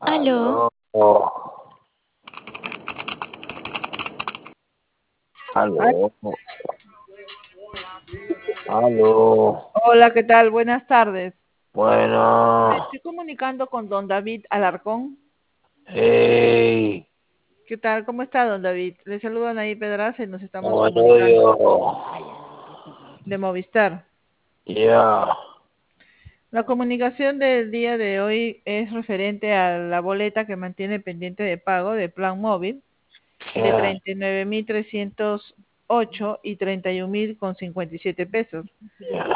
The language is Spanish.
Aló. Aló, Al- aló, aló. Hola, ¿qué tal? Buenas tardes. Me Bueno, estoy comunicando con don David Alarcón. hey, ¿Qué tal? ¿Cómo está, don David? Le saludan ahí Pedraza y nos estamos bueno comunicando yo, de Movistar. ya, La comunicación del día de hoy es referente a la boleta que mantiene pendiente de pago de plan móvil de ya, 39.308 y 31.000 con 57 pesos. ya.